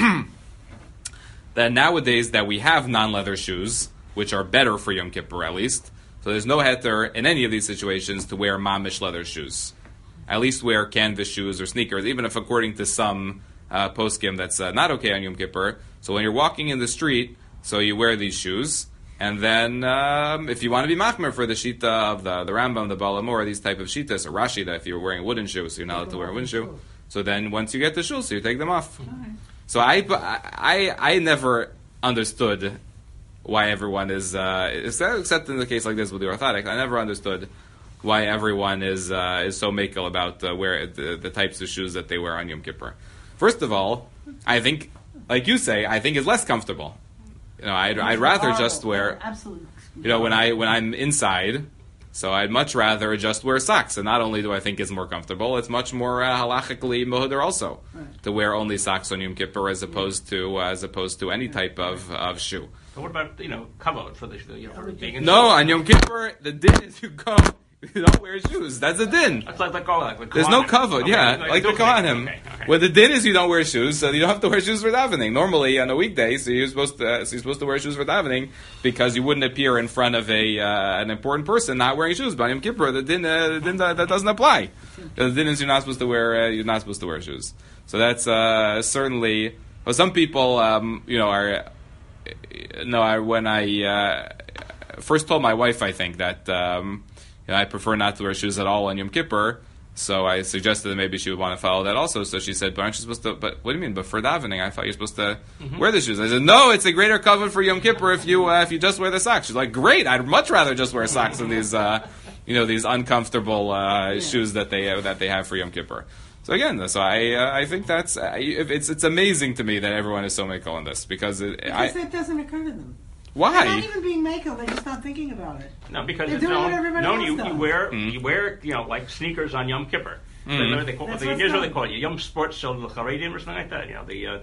that nowadays that we have non-leather shoes, which are better for Yom Kippur at least, so there's no heter in any of these situations to wear mamish leather shoes. At least wear canvas shoes or sneakers, even if according to some poskim that's not okay on Yom Kippur. So when you're walking in the street, so you wear these shoes. And then, if you want to be machmer for the shita of the Rambam, the Baal HaMor, these type of shitas, or Rashi, that if you're wearing a wooden shoe, so you're not allowed to wear a wooden shoe. So then, once you get the shoes, so you take them off. So I never understood why everyone is, except in the case like this with the orthotics, I never understood why everyone is so makel about wear the types of shoes that they wear on Yom Kippur. First of all, I think, like you say, I think it's less comfortable. I'd rather just wear. Absolutely. When I'm inside, so I'd much rather just wear socks. And not only do I think it's more comfortable, it's much more halachically muhudar also to wear only socks on Yom Kippur as opposed to any type of shoe. So what about kavod for for being in No, on Yom Kippur the din is you go. You don't wear shoes. That's a din. It's like the There's no Kohanim. kavod, like the Kohanim. Okay. Well, the din is you don't wear shoes, so you don't have to wear shoes for davening. Normally, on a weekday, so you're supposed to wear shoes for davening because you wouldn't appear in front of an important person not wearing shoes. But on Yom Kippur, the din that doesn't apply. The din is you're not supposed to wear shoes. So that's certainly. Well, some people, when I first told my wife, I think that. I prefer not to wear shoes at all on Yom Kippur, so I suggested that maybe she would want to follow that also. So she said, "But aren't you supposed to? But what do you mean? But for davening, I thought you're supposed to wear the shoes." I said, "No, it's a greater covenant for Yom Kippur if you just wear the socks." She's like, "Great! I'd much rather just wear socks than these these uncomfortable shoes that they have for Yom Kippur." So again, I think that's it's amazing to me that everyone is so makel on this because it doesn't occur to them. Why? They're not even being makel. They're just not thinking about it. No, because they're doing what everybody else you does. you wear like sneakers on Yom Kippur. Mm-hmm. They call That's it, what's Israel, they done. call it Yom Sports Shel Charedim or something like that.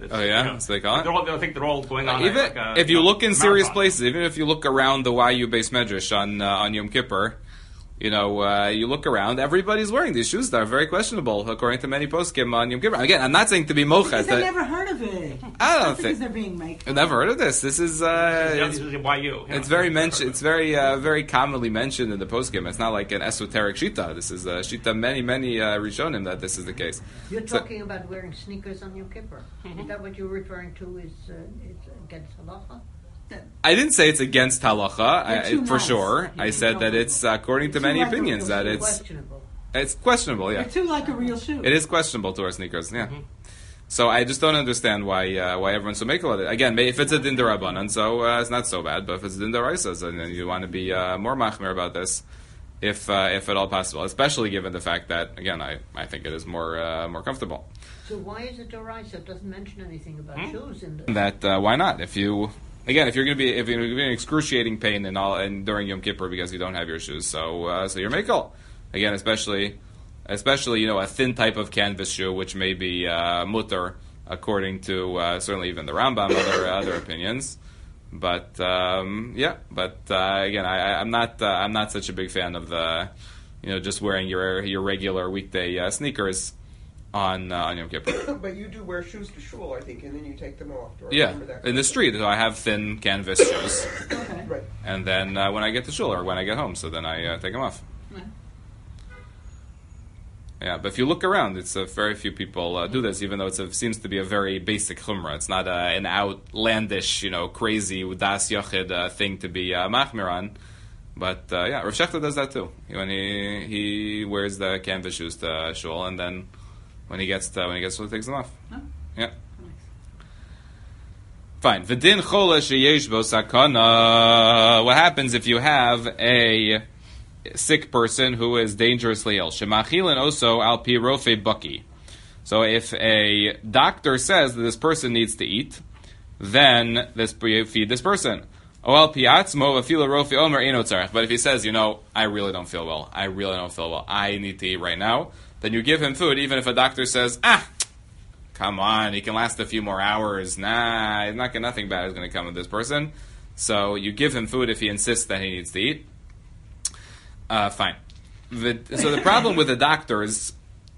So they call it? I think they're all going on. Even like if you look in serious marathon. places, even if you look around the YU base medrash on Yom Kippur, you look around, everybody's wearing these shoes that are very questionable, according to many poskim on Yom Kippur. Again, I'm not saying to be mochas. Because I've never heard of it. I don't Because think they're being makel. I've never heard of this. This is This is YU. it's very mentioned. It's very commonly mentioned in the poskim. It's not like an esoteric shita. This is a shita many rishonim that this is the case. You're So- talking about wearing sneakers on Yom Kippur. Is that what you're referring to? Is it's against halacha? I didn't say it's against halacha, They're too for nice. sure. Yeah, I said that it's according to Too many like a opinions real that shoe. it's Questionable. questionable. Yeah, They're too like a real shoe. it is questionable to wear sneakers. Yeah. So I just don't understand why everyone's so makel of it. Again, if it's a din derabanan, so it's not so bad. But if it's a din deraisa, then you want to be more machmir about this, if at all possible. Especially given the fact that, again, I think it is more comfortable. So why is it Doraisa? It doesn't mention anything about shoes in the... That why not? If you're going to be in excruciating pain and during Yom Kippur because you don't have your shoes, so you're makel. Again, especially a thin type of canvas shoe, which may be mutter according to certainly even the Rambam, other opinions. But again, I'm not such a big fan of the just wearing your regular weekday sneakers on Yom Kippur. But you do wear shoes to shul, I think, and then you take them off. Do I Yeah, remember that in the correctly? street, so I have thin canvas shoes, Okay. Right. and then when I get to shul or when I get home, so then I take them off. Right. Yeah, but if you look around, it's very few people do this, even though it seems to be a very basic chumrah. It's not an outlandish, crazy udas yochid thing to be machmir on. But Rav Shechter does that too. When he wears the canvas shoes to shul, and then when he gets shul, he takes them off. Oh. Yeah. Fine. V'din chola sheyesh bo sakana. What happens if you have a sick person who is dangerously ill? Shemachilin oso al pi rofe baki. So if a doctor says that this person needs to eat, then you feed this person. But if he says, I really don't feel well, I need to eat right now, then you give him food, even if a doctor says, come on, he can last a few more hours. Nah, nothing bad is going to come with this person. So you give him food if he insists that he needs to eat. Fine. So the problem with the doctors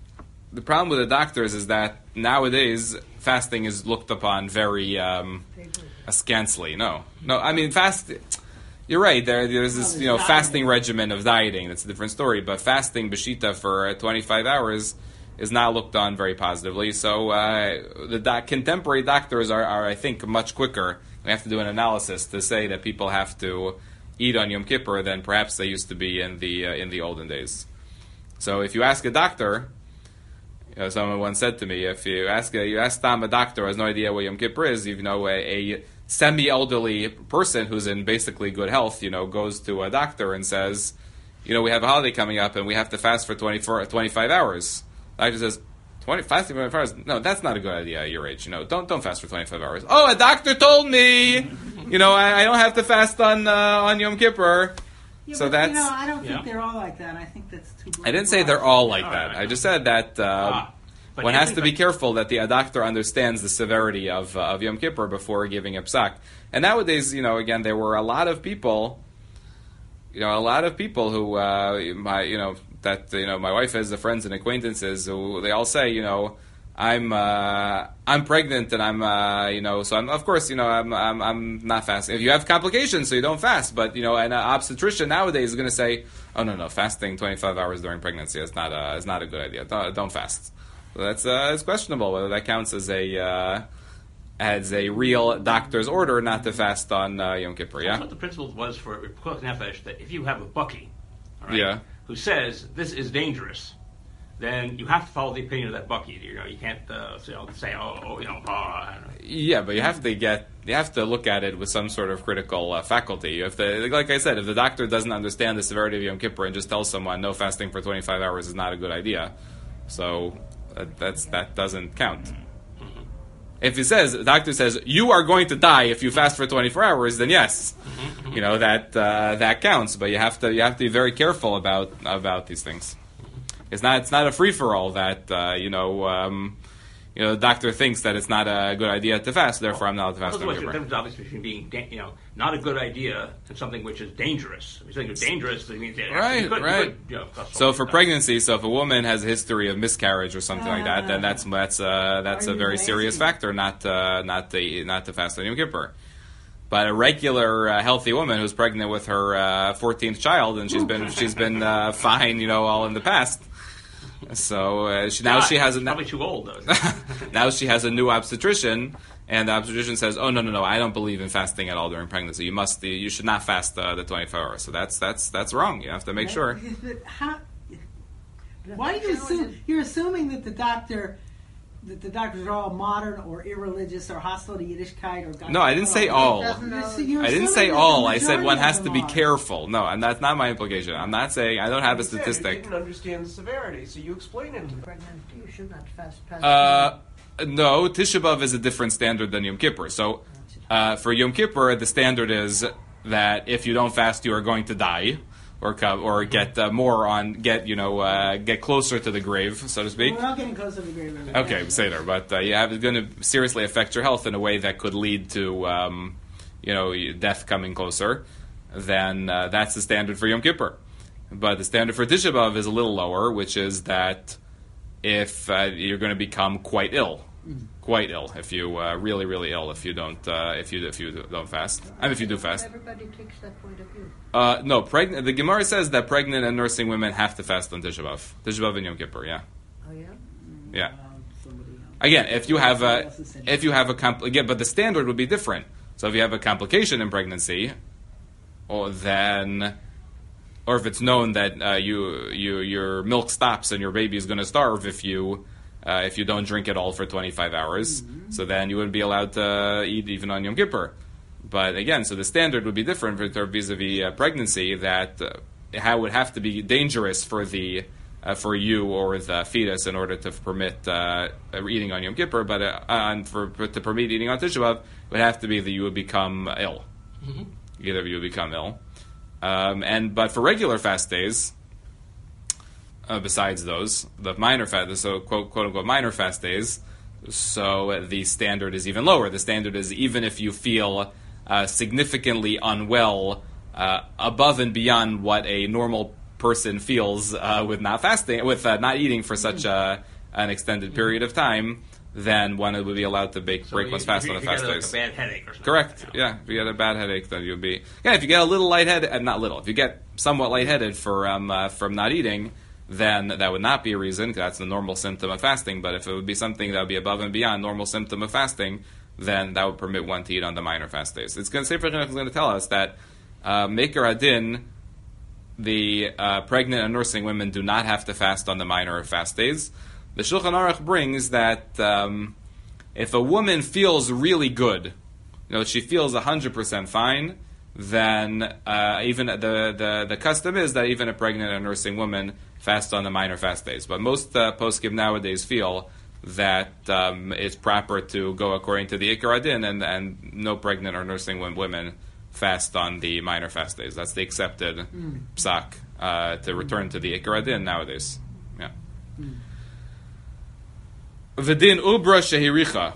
is that nowadays fasting is looked upon very askance. No. I mean, you're right. There's this fasting regimen of dieting. That's a different story. But fasting b'shita for 25 hours is not looked on very positively. So the contemporary doctors are, I think, much quicker. We have to do an analysis to say that people have to eat on Yom Kippur than perhaps they used to be in the olden days. So if you ask a doctor, someone once said to me, if you ask Tom, a doctor who has no idea what Yom Kippur is, a semi-elderly person who's in basically good health, goes to a doctor and says, we have a holiday coming up and we have to fast for 25 hours. The doctor says, fasting for 25 hours? No, that's not a good idea at your age. Don't fast for 25 hours. Oh, a doctor told me, I don't have to fast on Yom Kippur. Yeah, so but, that's. I don't think they're all like that. I think that's too. I didn't say they're all like that. I just said that one has to be careful that the doctor understands the severity of Yom Kippur before giving a psak. And nowadays, again, there were a lot of people. Who my wife has friends and acquaintances who they all say, I'm pregnant and I'm so I'm of course I'm not fasting. If you have complications, so you don't fast. But an obstetrician nowadays is going to say, oh no, fasting 25 hours during pregnancy is not a good idea. Don't fast. So that's it's questionable whether that counts as a real doctor's order not to fast on Yom Kippur. Yeah. That's what the principle was for Pekuach Nefesh, that if you have a bucky, all right, who says this is dangerous, then you have to follow the opinion of that bucky. You can't say, I don't know. Yeah, but you have to look at it with some sort of critical faculty. Like I said, if the doctor doesn't understand the severity of Yom Kippur and just tells someone no fasting for 25 hours is not a good idea, so that doesn't count. If the doctor says you are going to die if you fast for 24 hours, then yes, that counts. But you have to be very careful about these things. It's not a free for all that the doctor thinks that it's not a good idea to fast. Therefore, I'm not allowed to fast. There's a difference, obviously, between being not a good idea and something which is dangerous. If you're saying it's dangerous, it means right. So for pregnancy, if a woman has a history of miscarriage or something like that, then that's a very serious factor not to fast on Yom Kippur. But a regular healthy woman who's pregnant with her 14th child and she's been fine, all in the past. So now she has probably too old though. Now she has a new obstetrician, and the obstetrician says, "Oh no, I don't believe in fasting at all during pregnancy. You should not fast the 24 hours." So that's wrong. You have to make sure. Why do you assume? You're assuming that the doctors are all modern or irreligious or hostile to Yiddishkeit or. No, I didn't say all. I didn't say all. I said one has to be are. careful. No, and that's not my implication. I'm not saying I don't have a statistic. You didn't understand the severity, so you explain it. Pregnant, you should not fast. No, Tisha B'Av is a different standard than Yom Kippur. So, for Yom Kippur, the standard is that if you don't fast, you are going to die, or get get closer to the grave, so to speak. We're not getting closer to the grave. Okay, Seder, but it's going to seriously affect your health in a way that could lead to death coming closer. Then that's the standard for Yom Kippur. But the standard for Tisha B'Av is a little lower, which is that if you're going to become quite ill, if you really, really ill, if you don't fast. If you do fast. Everybody takes that point of view. No, the Gemara says that pregnant and nursing women have to fast on Tisha B'Av. Tisha B'Av and Yom Kippur, yeah. Oh yeah. Yeah. Again, if you have but the standard would be different. So if you have a complication in pregnancy, or if it's known that your milk stops and your baby is going to starve if you if you don't drink at all for 25 hours. So then you wouldn't be allowed to eat even on Yom Kippur. But again, so the standard would be different vis-a-vis pregnancy, that it would have to be dangerous for the for you or the fetus in order to permit eating on Yom Kippur, but to permit eating on Tisha B'Av, it would have to be that you would become ill. Either of you would become ill. But for regular fast days, besides those, the minor fast, so quote unquote minor fast days, so the standard is even lower. The standard is even if you feel significantly unwell, above and beyond what a normal person feels with not fasting, with not eating for such an extended period of time, then one would be allowed to break one's fast on the fast days. If you get a bad headache or something. Correct. Yeah. If you get a bad headache, then you'd be. Yeah. If you get a little lightheaded, not little. If you get somewhat lightheaded from not eating, then that would not be a reason, because that's the normal symptom of fasting. But if it would be something that would be above and beyond normal symptom of fasting, then that would permit one to eat on the minor fast days. It's going to Sefer Chinuch is going to tell us that Meker Adin, the pregnant and nursing women, do not have to fast on the minor fast days. The Shulchan Aruch brings that if a woman feels really good, she feels 100% fine, then even the custom is that even a pregnant and nursing woman fast on the minor fast days. But most poskim nowadays feel that it's proper to go according to the Ikar Adin, and no pregnant or nursing women fast on the minor fast days. That's the accepted psak to return to the Ikar Adin nowadays. Yeah. V'din ubra shehiricha.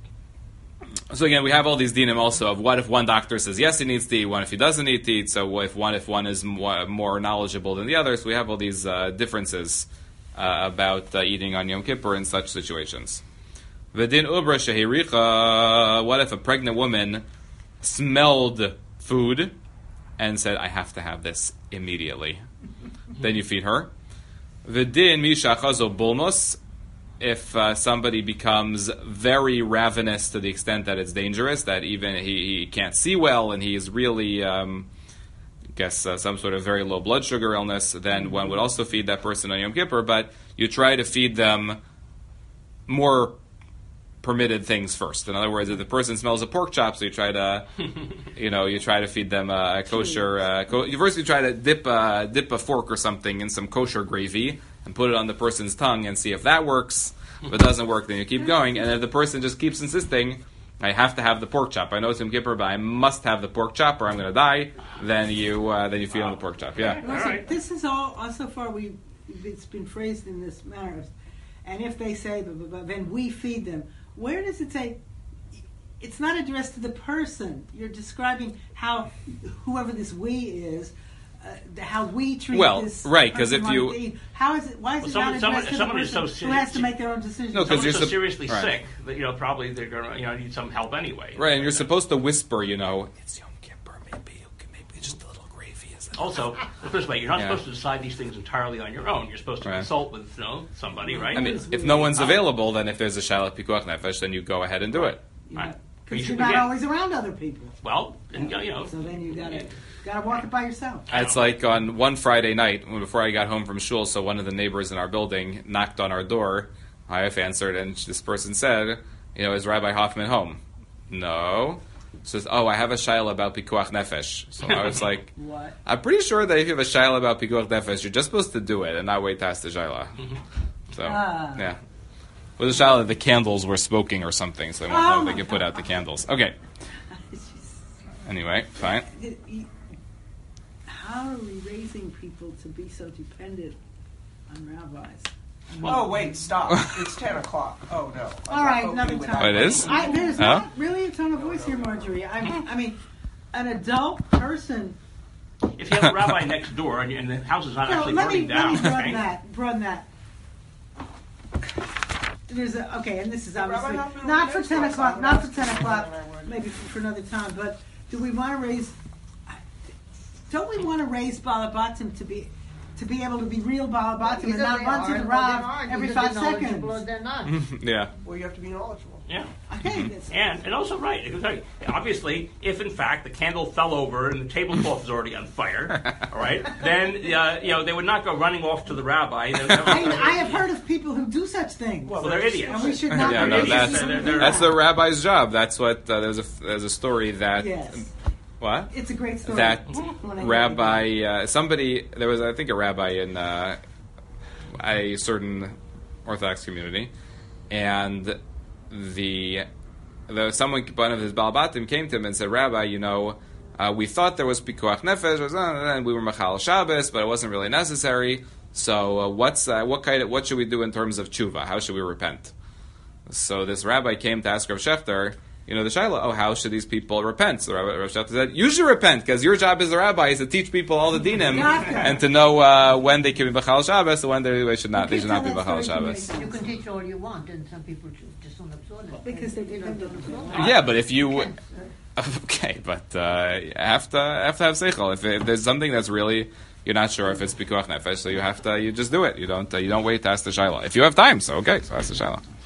So again, we have all these dinim also of what if one doctor says yes he needs to eat, what if he doesn't need to eat. So if one is more knowledgeable than the others, we have all these differences about eating on Yom Kippur in such situations. V'din ubra shehiricha. What if a pregnant woman smelled food and said, I have to have this immediately? Then you feed her. V'din misha chazo bulmos. If somebody becomes very ravenous to the extent that it's dangerous, that even he can't see well and he is really, some sort of very low blood sugar illness, then one would also feed that person on Yom Kippur, but you try to feed them more permitted things first. In other words, if the person smells a pork chop, so you try to, you try to feed them a kosher. First, you try to dip a fork or something in some kosher gravy and put it on the person's tongue and see if that works. If it doesn't work, then you keep going. And if the person just keeps insisting, I have to have the pork chop. I know it's Yom Kippur, but I must have the pork chop or I'm going to die. Then you feed them the pork chop. Yeah. Listen, this is all so far it's been phrased in this manner. And if they say, then we feed them. Where does it say? It's not addressed to the person. You're describing how whoever this we is, how we treat this. Well, right? Because if you, how is it? Why is it not addressed to the person who has to make their own decision? No, because you're so seriously sick that probably they're going to need some help anyway. Right, and you're supposed to whisper. It's Yom Kippur. Maybe just a little gravy. Also, this way, you're not supposed to decide these things entirely on your own. You're supposed to consult with somebody, right? I mean, if no one's available, then if there's a shalat pikuach nefesh, then you go ahead and do it. Right. Because you're not always around other people. Well, so then you gotta walk it by yourself. It's like on one Friday night, before I got home from shul, so one of the neighbors in our building knocked on our door. My wife answered, and this person said, is Rabbi Hoffman home? No. Says, I have a shayla about pikuach nefesh. So I was like, what? I'm pretty sure that if you have a shayla about pikuach nefesh, you're just supposed to do it and not wait to ask the shayla. So, yeah. With the shayla, the candles were smoking or something, so they could put out the candles. Okay. Anyway, fine. How are we raising people to be so dependent on rabbis? Oh, wait, stop. It's 10 o'clock. Oh, no. All right, another time. Oh, it is? There's not really a tone of voice here, Marjorie. I mean, an adult person... If you have a rabbi next door and the house is not actually burning down... Let me broaden that. And this is obviously not for 10 o'clock, maybe for another time, but do we want to raise... Don't we want to raise balabatim to be able to be real balabatim and not run to the Rav every 5 seconds? Yeah. Well, you have to be knowledgeable. Yeah. Okay. That's, And also, right, obviously, if in fact the candle fell over and the tablecloth is already on fire, all right, then they would not go running off to the rabbi. I have heard of people who do such things. Well, they're idiots. And we should not Yeah, be no, idiots. that's the rabbi's job. That's what there's a story that Yes. what It's a great story. that When I rabbi somebody there was I think a rabbi in a certain Orthodox community, and someone, one of his Balabatim, came to him and said, Rabbi, we thought there was Pikuach Nefesh, and we were Machal Shabbos, but it wasn't really necessary. So what should we do in terms of tshuva? How should we repent? So this rabbi came to ask Rav Shechter, the Shaila, how should these people repent? So Rav Shechter said, you should repent, because your job as a rabbi is to teach people all the dinim, and to know when they can be B'chal Shabbos, and when they should not be B'chal Shabbos. You can teach all you want, and some people just don't absorb it. Because they don't absorb it. Yeah, but if you... Okay, but you have to have seichel. If there's something that's really... You're not sure if it's Pikuach Nefesh, so you just do it. You don't wait to ask the Shaila. If you have time, so ask the Shaila.